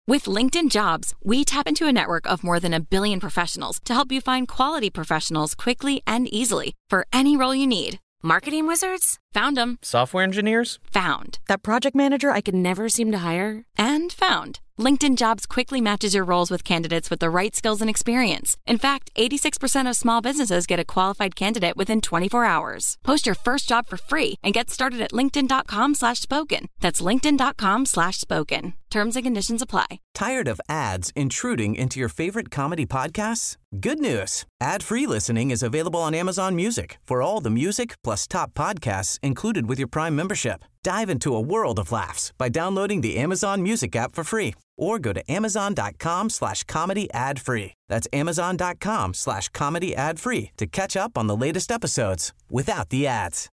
With LinkedIn Jobs, we tap into a network of more than 1 billion professionals to help you find quality professionals quickly and easily for any role you need. Marketing wizards? Found them. Software engineers? Found. That project manager I could never seem to hire? And found. LinkedIn Jobs quickly matches your roles with candidates with the right skills and experience. In fact, 86% of small businesses get a qualified candidate within 24 hours. Post your first job for free and get started at linkedin.com/spoken. That's linkedin.com/spoken. Terms and conditions apply. Tired of ads intruding into your favorite comedy podcasts? Good news. Ad-free listening is available on Amazon Music for all the music plus top podcasts included with your Prime membership. Dive into a world of laughs by downloading the Amazon Music app for free or go to amazon.com/comedy ad-free. That's amazon.com/comedy ad-free to catch up on the latest episodes without the ads.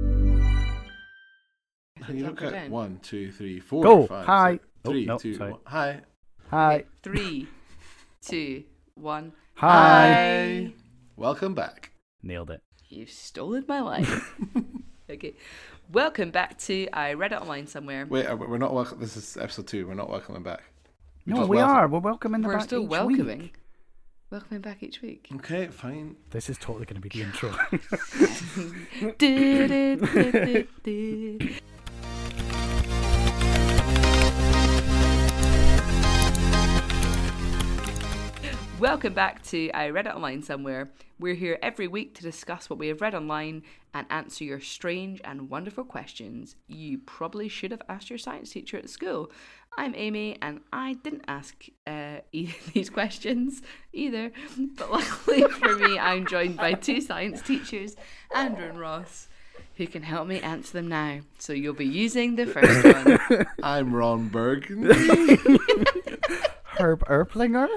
Can you look at 1, 2, 3, 4, Go. 5, Hi. 6, 3, no, 2, sorry. 1. Hi. Hi. Okay, 3, 2, 1. Hi. Welcome back. Nailed it. You've stolen my life. Okay. Welcome back to I Read It Online Somewhere. Wait, we're not welcome. This is episode 2. We're not welcoming back. No, we are. We're welcoming them We're back still each welcoming. week. Welcoming back each week. Okay, fine. This is totally going to be the intro. Welcome back to I Read It Online Somewhere. We're here every week to discuss what we have read online and answer your strange and wonderful questions you probably should have asked your science teacher at school. I'm Amy and I didn't ask these questions either, but luckily for me I'm joined by 2 science teachers, Andrew and Ross, who can help me answer them now. So you'll be using the first one. I'm Ron Berg. Herb Erplinger?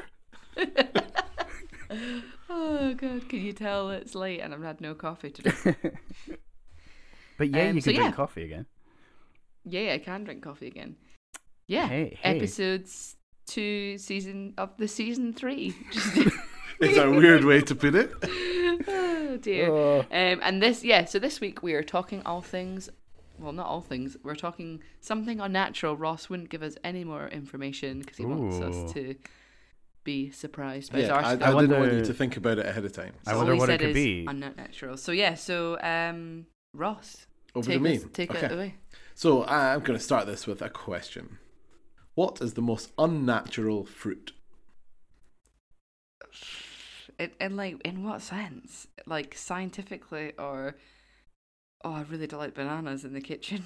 Oh god, can you tell it's late and I've had no coffee today? But yeah, you so can drink yeah. coffee again. Yeah, I can drink coffee again. Yeah, Hey. episodes 2 season 3. It's a weird way to put it. Oh dear. And this week we are talking all things. Well, not all things. We're talking something unnatural. Ross wouldn't give us any more information because he wants us to be surprised by his Yeah, I article. didn't want you to think about it ahead of time. I All wonder he what it said could is be. unnatural. So Ross, Over to me. take Okay. it away. So I'm going to start this with a question. What is the most unnatural fruit? In what sense? Like scientifically, or I really don't like bananas in the kitchen.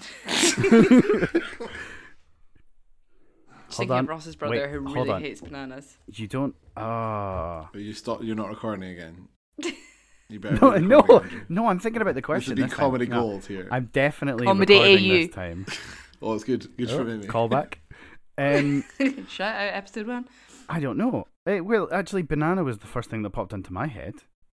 Just thinking of Ross's brother who really hates bananas. You don't. You're not recording again. You better No, be no, recording, Andrew. no. I'm thinking about the This question. would be this time. comedy No, gold here. I'm definitely Comedy recording AU. this time. Oh, it's good. Good for me. Callback. Shout out episode 1. I don't know. Well, actually, banana was the first thing that popped into my head.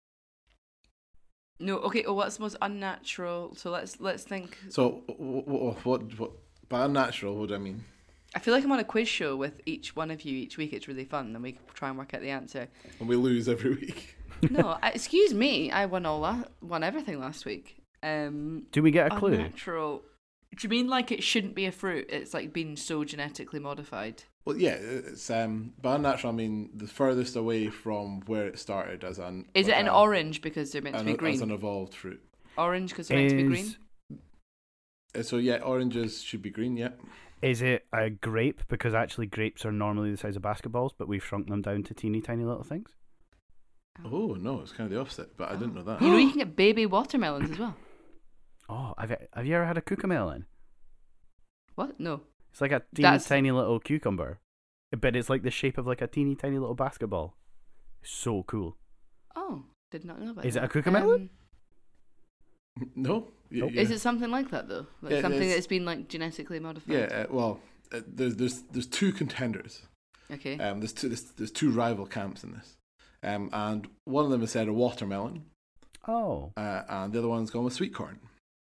No, okay. Oh, what's the most unnatural? So let's think. So, what by unnatural, what do I mean? I feel like I'm on a quiz show with each one of you each week. It's really fun, and we try and work out the answer. And we lose every week. No, excuse me. I won everything last week. Do we get a clue? Unnatural. Do you mean like it shouldn't be a fruit? It's like been so genetically modified. Well, yeah, it's by unnatural I mean the furthest away from where it started as an. Is it an orange because they're meant to be green? As an evolved fruit. Orange because they're meant to be green. So yeah, oranges should be green. Yeah. Is it a grape because actually grapes are normally the size of basketballs, but we've shrunk them down to teeny tiny little things? Oh no, it's kind of the opposite, but I didn't know that. You know you can get baby watermelons as well. Oh, have you ever had a cucamelon? What? No. It's like a teeny tiny little cucumber, but it's like the shape of like a teeny tiny little basketball. So cool. Oh, did not know about Is that. it a cucamelon? No. Nope. Is it something like that though? Like Yeah, something it's- that's been like genetically modified? Yeah. Well, there's 2 contenders. Okay. There's two rival camps in this. And one of them has said a watermelon. Oh. And the other one's gone with sweet corn.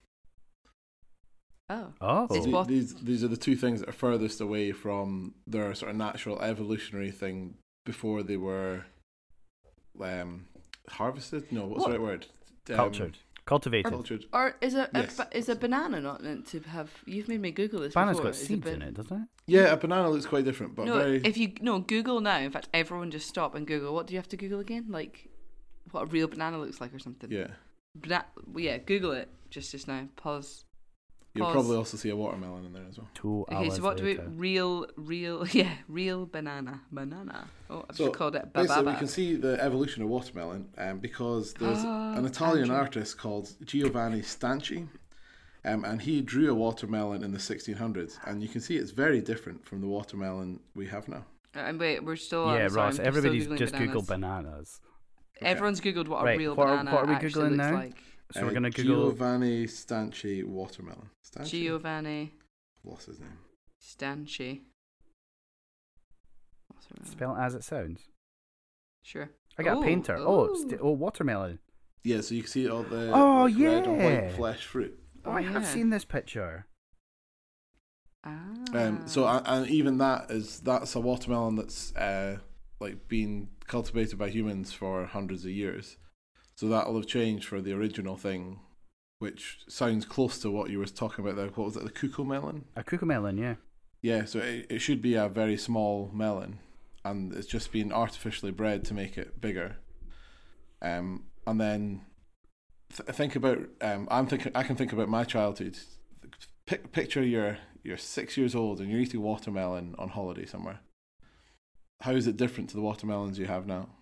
Oh. Oh. It's These are the 2 things that are furthest away from their sort of natural evolutionary thing before they were harvested. No, what's the right word? Cultured. Cultivated. Cultured. Or is Yes. is a banana not meant to have? You've made me Google this. Banana's before. got seeds in it, doesn't it? Yeah, a banana looks quite different, but No, very. if you Google now. In fact, everyone just stop and Google. What do you have to Google again? Like what a real banana looks like or something. Yeah. Yeah. Google it just now. Pause. You'll probably also see a watermelon in there as well. 2 hours Okay, so what later. do we real banana. Oh, I've So just called it basically, we bababa. can see the evolution of watermelon because there's an Italian Andrew. artist called Giovanni Stanchi, and he drew a watermelon in the 1600s, and you can see it's very different from the watermelon we have now. And wait, we're still Yeah, sorry, Ross, I'm still everybody's Googling just bananas. Googled bananas. Everyone's Googled what a Right, real what are banana we actually Googling looks now? like. So we're going to Google... Giovanni Stanchi watermelon. Stanchi? Giovanni What's his name? Stanchi. What's her name? Spell it as it sounds. Sure. I got Ooh, a painter. ooh. watermelon. Yeah, so you can see all the Oh, red and yeah. white flesh fruit. Oh, I have yeah. seen this picture. And even that's a watermelon that's like been cultivated by humans for hundreds of years. So that'll have changed for the original thing, which sounds close to what you were talking about there. What was it, the cuckoo melon? A cucamelon, yeah. Yeah, so it should be a very small melon, and it's just been artificially bred to make it bigger. And then think about I can think about my childhood. Picture you're 6 years old and you're eating watermelon on holiday somewhere. How is it different to the watermelons you have now?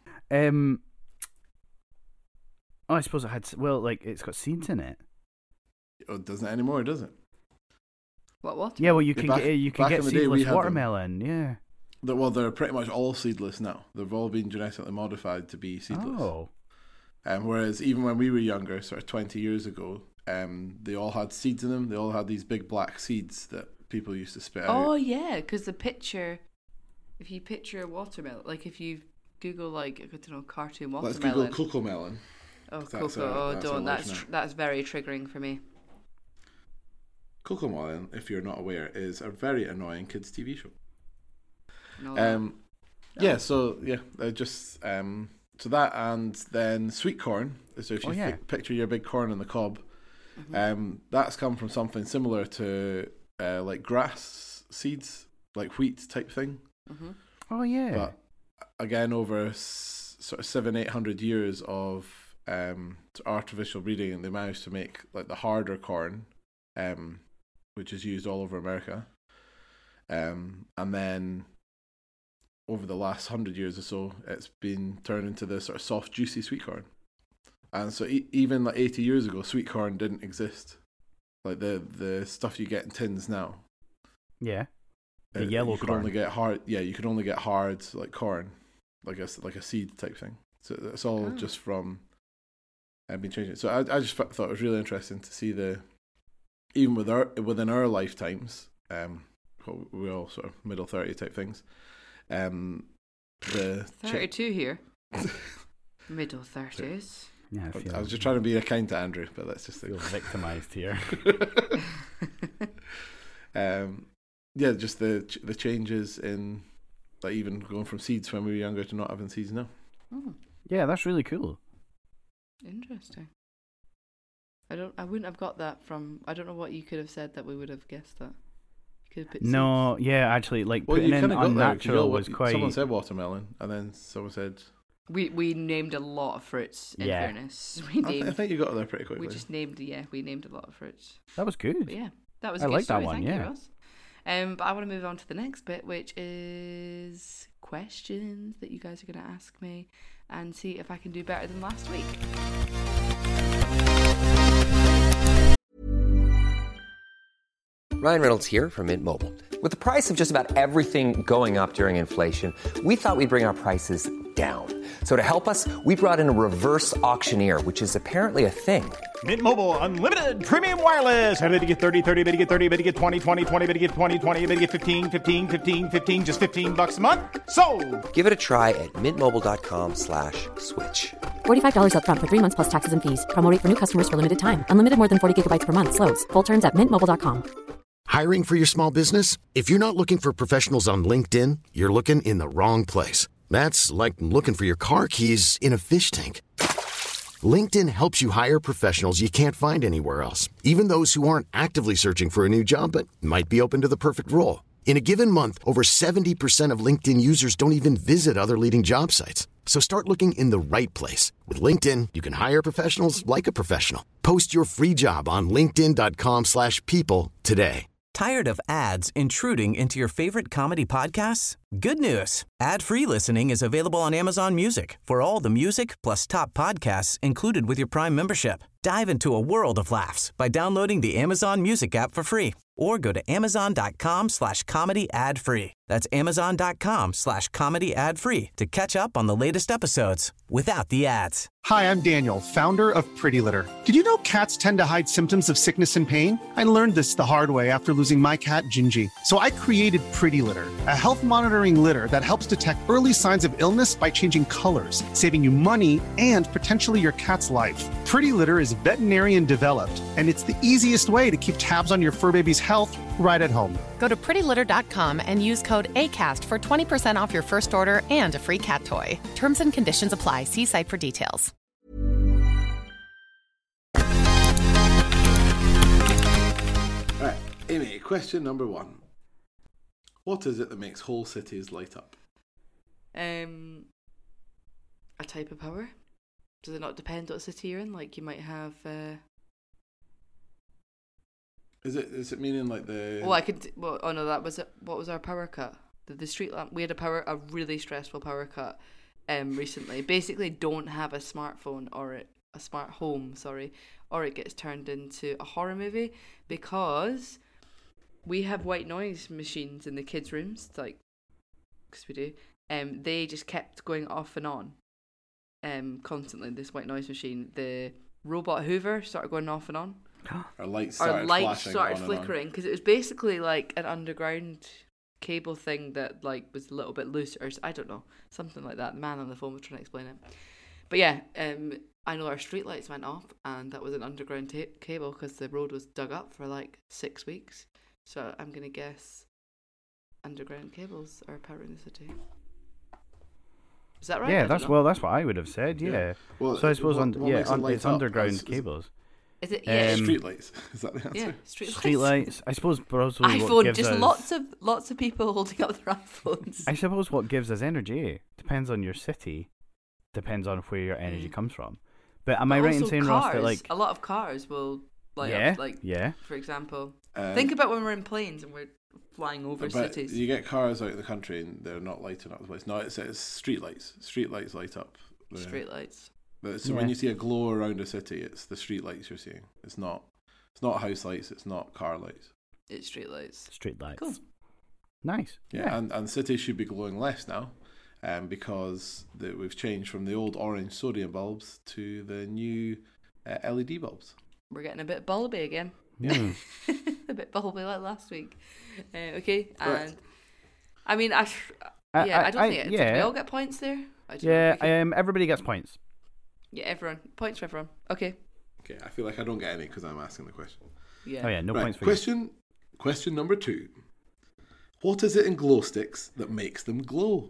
I suppose it had... Well, like, it's got seeds in it. Oh, it doesn't anymore, does it? What? Yeah, well, you Yeah, can back- get back in the day, we seedless had them. watermelon, yeah. They're pretty much all seedless now. They've all been genetically modified to be seedless. Oh. Whereas even when we were younger, sort of 20 years ago, they all had seeds in them. They all had these big black seeds that people used to spit Oh out. yeah, because the picture. If you picture a watermelon, like if you Google like I don't know cartoon Let's watermelon. Google cocoa melon. Oh, That's cocoa! that's Don't. our life now. That's very triggering for me. Cocoa Melon, if you're not aware, is a very annoying kids' TV show. No, Yeah, so so that, and then sweet corn. So if you picture your big corn on the cob, that's come from something similar to like grass seeds, like wheat type thing. Oh, yeah. But again, over sort of 700-800 years of artificial breeding, and they managed to make like the harder corn, which is used all over America. And then over the last 100 years or so, it's been turned into this sort of soft, juicy sweet corn. And so even like 80 years ago, sweet corn didn't exist. Like the stuff you get in tins now. Yeah. The yellow you could corn. only get hard. Yeah, you could only get hard like corn, like a seed type thing. So it's all just from been changing. So I just thought it was really interesting to see even within our lifetimes, we're all sort of middle 30 type things. The 32 here. Middle 30s. Yeah, I was just trying to be kind to Andrew, but that's just feel victimized here. Yeah, just the changes in like even going from seeds when we were younger to not having seeds now. Yeah, that's really cool. Interesting. I wouldn't have got that from. I don't know what you could have said that we would have guessed that. You could have put No, yeah, actually, like Well, putting you in kind of got there. 'cause unnatural was quite. Someone said watermelon, and then someone said. We named a lot of fruits. In Yeah. fairness, we named. I think you got there pretty quickly. We just named. Yeah, we named a lot of fruits. That was good. But yeah, that was. I a good like that story. one, Thank yeah. you, Ross. But I want to move on to the next bit, which is questions that you guys are going to ask me, and see if I can do better than last week. Ryan Reynolds here from Mint Mobile. With the price of just about everything going up during inflation, we thought we'd bring our prices down. So to help us, we brought in a reverse auctioneer, which is apparently a thing. Mint Mobile Unlimited Premium Wireless. How to get 30, 30, bit to get 30, bit to get 20, 20, 20, bit to get 20, 20, bit to get 15, 15, 15, 15, just $15 a month? Sold! Give it a try at mintmobile.com/switch. $45 up front for 3 months plus taxes and fees. Promo rate for new customers for limited time. Unlimited more than 40 gigabytes per month. Slows full terms at mintmobile.com. Hiring for your small business? If you're not looking for professionals on LinkedIn, you're looking in the wrong place. That's like looking for your car keys in a fish tank. LinkedIn helps you hire professionals you can't find anywhere else, even those who aren't actively searching for a new job but might be open to the perfect role. In a given month, over 70% of LinkedIn users don't even visit other leading job sites. So start looking in the right place. With LinkedIn, you can hire professionals like a professional. Post your free job on linkedin.com/people today. Tired of ads intruding into your favorite comedy podcasts? Good news. Ad-free listening is available on Amazon Music for all the music plus top podcasts included with your Prime membership. Dive into a world of laughs by downloading the Amazon Music app for free or go to amazon.com/comedy ad-free. That's amazon.com/comedy ad-free to catch up on the latest episodes without the ads. Hi, I'm Daniel, founder of Pretty Litter. Did you know cats tend to hide symptoms of sickness and pain? I learned this the hard way after losing my cat, Gingy. So I created Pretty Litter, a health monitoring litter that helps detect early signs of illness by changing colors, saving you money and potentially your cat's life. Pretty Litter is veterinarian developed, and it's the easiest way to keep tabs on your fur baby's health right at home. Go to prettylitter.com and use code ACAST for 20% off your first order and a free cat toy. Terms and conditions apply. See site for details. Right, Amy, question number 1. What is it that makes whole cities light up? A type of power. Does it not depend what city you're in? Like you might have. Is it meaning like the? Oh, I could. Well, oh no, that was it. What was our power cut? The street lamp. We had a really stressful power cut. Recently, basically, don't have a smartphone or a smart home. Sorry, or it gets turned into a horror movie because we have white noise machines in the kids' rooms, like because we do. They just kept going off and on. Constantly, this white noise machine. The robot Hoover started going off and on. Our lights started flickering because it was basically like an underground cable thing that like was a little bit loose, or I don't know, something like that. The man on the phone was trying to explain it. But yeah, I know our street lights went off, and that was an underground cable because the road was dug up for like 6 weeks. So I'm gonna guess underground cables are powering the city. Is that right? Yeah, that's what I would have said. Yeah. Well, so I suppose it's underground is cables. Is it? Yeah. Street lights. Is that the answer? Yeah, street lights. I suppose also iPhone. Just lots of people holding up their iPhones. I suppose what gives us energy depends on your city, depends on where your energy comes from. But am I right in saying, Ross, that like a lot of cars will light up? Like, for example, think about when we're in planes and we're flying over cities. You get cars out of the country and they're not lighting up the place. No, it's street lights. Street lights light up. Street lights. So when you see a glow around a city, it's the street lights you're seeing. It's not house lights. It's not car lights. It's street lights. Street lights. Cool. Nice. Yeah. And cities should be glowing less now, because we've changed from the old orange sodium bulbs to the new LED bulbs. We're getting a bit bulby again. Yeah. A bit bulby like last week. Okay, and right. I mean, I don't think did we all get points there? Everybody gets points. Yeah, everyone. Points for everyone. Okay. Okay, I feel like I don't get any because I'm asking the question. Yeah. Oh yeah, no points for you. Question number 2. What is it in glow sticks that makes them glow?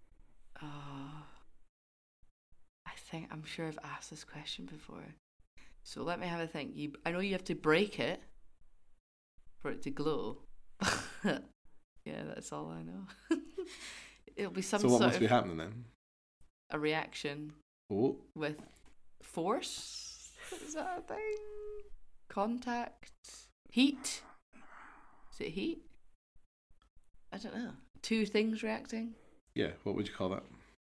I'm sure I've asked this question before. So let me have a think. I know you have to break it for it to glow. Yeah, that's all I know. It'll be some sort of... So what must be happening then? A reaction with force? Is that a thing? Contact? Heat? Is it heat? I don't know. 2 things reacting? Yeah, what would you call that?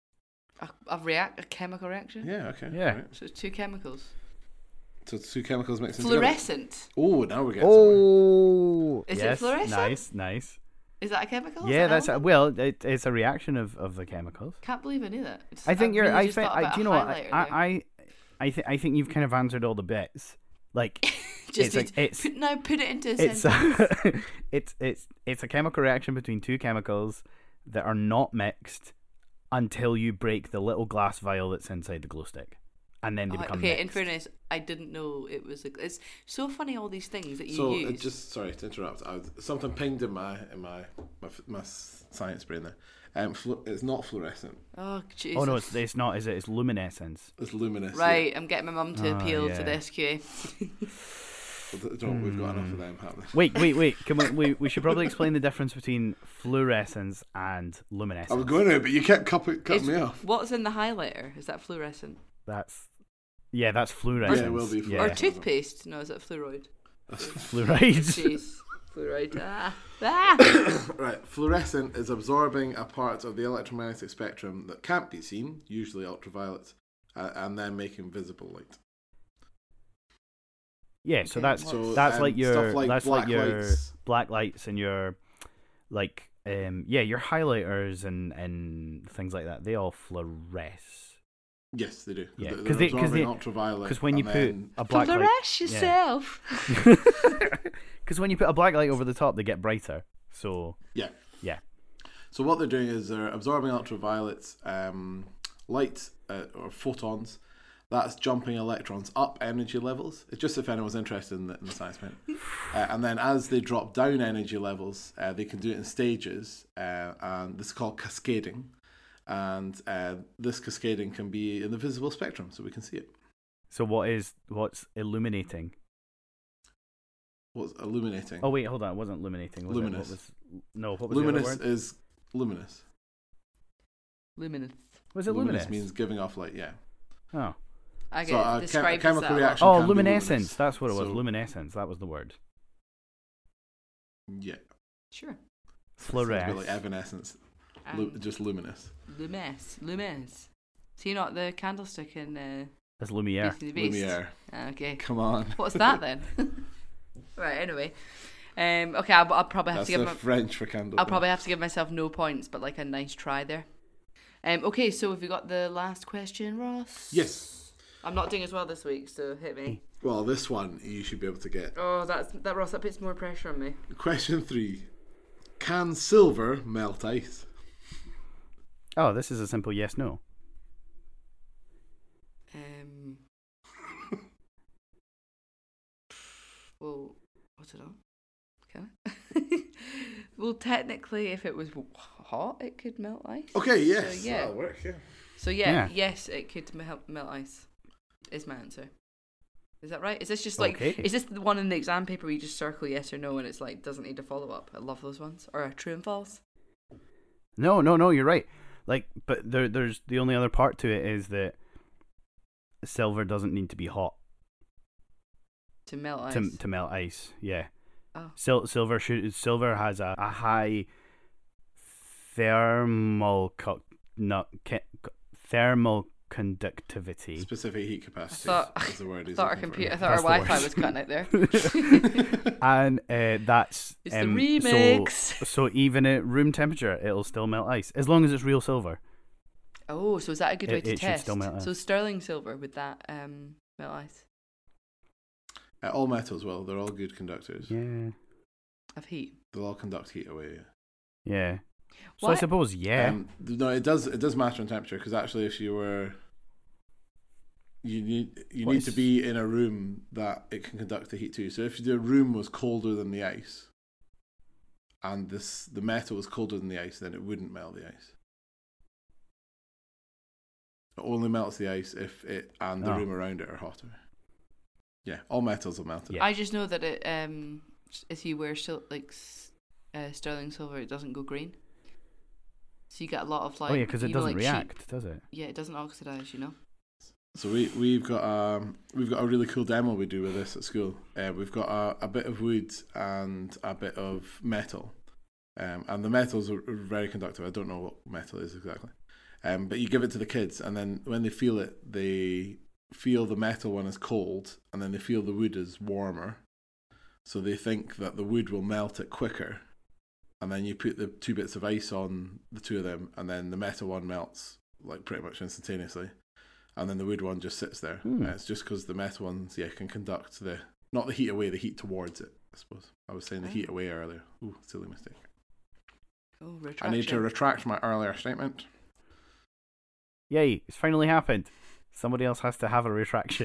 A chemical reaction? Yeah, okay. Yeah. Right. So it's 2 chemicals. So 2 chemicals mixed together. Fluorescent. Oh, now we're getting somewhere. Is it fluorescent? Nice. Is that a chemical? Yeah, it's a reaction of the chemicals. Can't believe I knew that. I think you're. I think. Do you know what? I think you've kind of answered all the bits. Like, put it into a sentence. It's a chemical reaction between 2 chemicals that are not mixed until you break the little glass vial that's inside the glow stick, and then they become mixed. In fairness, I didn't know it was. It's so funny, all these things that you use. Sorry to interrupt. Something pinged in my science brain there. It's not fluorescent. Oh, Jesus. Oh no, it's not. Is it? It's luminescence. It's luminous. Right, Yeah. I'm getting my mum to appeal to this, QA. We've got enough of them happening. Wait. We should probably explain the difference between fluorescence and luminescence. I was going to, but you kept cutting me off. What's in the highlighter? Is that fluorescent? That's fluorescence. Yeah, it will be Or fluorescent. toothpaste? No, is it fluoride? Fluoride. Jeez. Fluoride. Right, fluorescent is absorbing a part of the electromagnetic spectrum that can't be seen, usually ultraviolet, and then making visible light. Yeah, so that's like your stuff like that's black like your lights. black lights and your your highlighters and things like that. They all fluoresce. Yes, they do. Yeah, They're absorbing ultraviolet. Because when you put a black light, Fluoresce yourself. Because when you put a black light over the top, they get brighter. So yeah. So what they're doing is they're absorbing ultraviolet light or photons. That's jumping electrons up energy levels. It's just if anyone's interested in the science bit. And then as they drop down energy levels, they can do it in stages, and this is called cascading. And this cascading can be in the visible spectrum, so we can see it. So what's illuminating? What's illuminating? Oh wait, hold on. It wasn't illuminating. Was luminous. What was luminous the other word? is luminous. Luminous. Was it luminous? Luminous means giving off light. Yeah. Oh. I So a get described as chemical that. reaction. Oh, can be luminescence. luminous. That's what it was. So- Luminescence. That was the word. Yeah. Sure. Sounds a bit Fluoresce. like evanescence. Just luminous. Lumis. See, not the candlestick in That's Lumiere. Beauty and the Beast? Lumiere. Okay. Come on. What's that then? Right. Anyway. Okay. I'll probably have That's to give. the French for candle. I'll probably have to give myself no points, but like a nice try there. Okay. So have you got the last question, Ross? Yes. I'm not doing as well this week, so hit me. Well, this one you should be able to get. Oh, that Ross. That puts more pressure on me. Question 3. Can silver melt ice? Oh, this is a simple yes/no. Well, what's it on? Can I? Well, technically, if it was hot, it could melt ice. Okay, yes. So, yeah. That'll work, yeah. So Yeah. yes, it could melt ice. Is my answer. Is that right? Is this just like? Okay. Is this the one in the exam paper where you just circle yes or no and it's like doesn't need a follow up? I love those ones. Or a true and false. No, you're right. Like, but there's the only other part to it is that silver doesn't need to be hot To melt ice. to melt ice. Yeah. Oh. Silver has a high thermal conductivity. Specific heat capacity is the word. I thought our That's the Wi-Fi word. was cutting out there. And that's It's the remix. So even at room temperature, it'll still melt ice as long as it's real silver. Oh, so is that a good way to It should test? still melt ice. So sterling silver, would that melt ice? All metals will. They're all good conductors. Yeah. Of heat. They'll all conduct heat away. Yeah. So What? I suppose No, it does matter in temperature because actually, if you were, you need to be in a room that it can conduct the heat to. So if the room was colder than the ice, and the metal was colder than the ice, then it wouldn't melt the ice. It only melts the ice if it and the room around it are hotter. Yeah, all metals will melt it. Yeah. I just know that it if you wear sterling silver, it doesn't go green. So you get a lot of like. Oh yeah, because it doesn't like react, cheap, does it? Yeah, it doesn't oxidize. You know. So we've got a really cool demo we do with this at school. We've got a bit of wood and a bit of metal, and the metals are very conductive. I don't know what metal is exactly, but you give it to the kids, and then when they feel it, they feel the metal one is cold, and then they feel the wood is warmer. So they think that the wood will melt it quicker, and then you put the 2 bits of ice on the 2 of them, and then the metal one melts like pretty much instantaneously. And then the wood one just sits there. It's just because the metal ones, can conduct not the heat away, the heat towards it, I suppose. I was saying the heat away earlier. Ooh, silly mistake. Oh, I retraction. need to retract my earlier statement. Yay! It's finally happened. Somebody else has to have a retraction.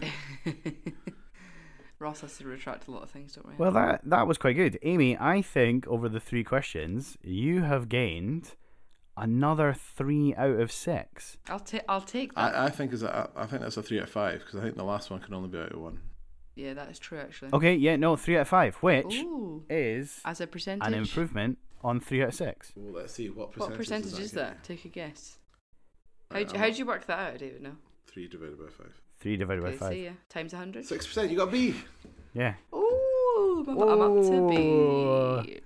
Ross has to retract a lot of things, don't we? Well, that was quite good, Amy. I think over the 3 questions, you have gained Another 3 out of 6. I'll take that. I think that's a 3 out of 5 because I think the last one can only be out of 1. Yeah, that is true actually. Okay, yeah, no, 3 out of 5, which is as a percentage an improvement on 3 out of 6. Well, let's see what percentage is that? Take a guess. How do you work that out, David? No. 3 divided by 5. 3 divided by 5. See ya. Times 100. 6%. You got B. Yeah. Ooh, I'm up to B.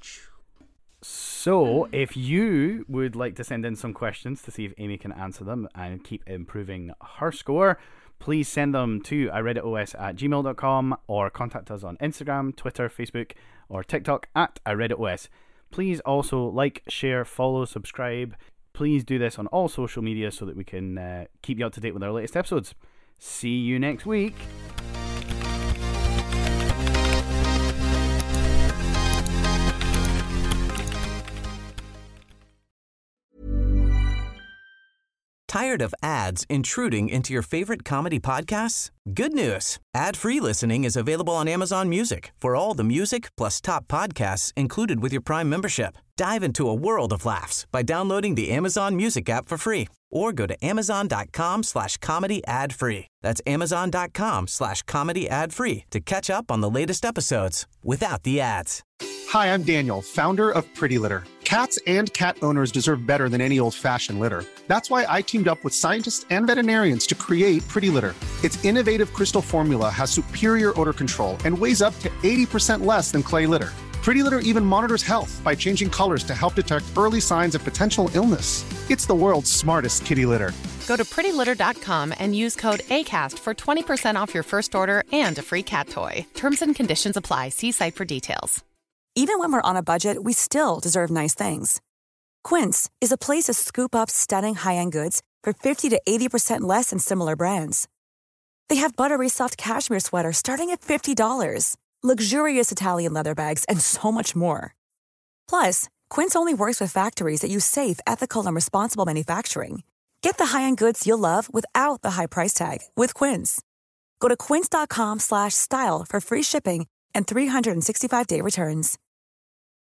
So, if you would like to send in some questions to see if Amy can answer them and keep improving her score, please send them to iReadItOS@gmail.com or contact us on Instagram, Twitter, Facebook, or TikTok at iReadItOS. Please also like, share, follow, subscribe. Please do this on all social media so that we can keep you up to date with our latest episodes. See you next week. Tired of ads intruding into your favorite comedy podcasts? Good news. Ad-free listening is available on Amazon Music for all the music plus top podcasts included with your Prime membership. Dive into a world of laughs by downloading the Amazon Music app for free or go to amazon.com/comedy ad-free. That's amazon.com/comedy ad-free to catch up on the latest episodes without the ads. Hi, I'm Daniel, founder of Pretty Litter. Cats and cat owners deserve better than any old-fashioned litter. That's why I teamed up with scientists and veterinarians to create Pretty Litter. Its innovative crystal formula has superior odor control and weighs up to 80% less than clay litter. Pretty Litter even monitors health by changing colors to help detect early signs of potential illness. It's the world's smartest kitty litter. Go to prettylitter.com and use code ACAST for 20% off your first order and a free cat toy. Terms and conditions apply. See site for details. Even when we're on a budget, we still deserve nice things. Quince is a place to scoop up stunning high-end goods for 50 to 80% less than similar brands. They have buttery soft cashmere sweaters starting at $50, luxurious Italian leather bags, and so much more. Plus, Quince only works with factories that use safe, ethical, and responsible manufacturing. Get the high-end goods you'll love without the high price tag with Quince. Go to quince.com/style for free shipping and 365-day returns.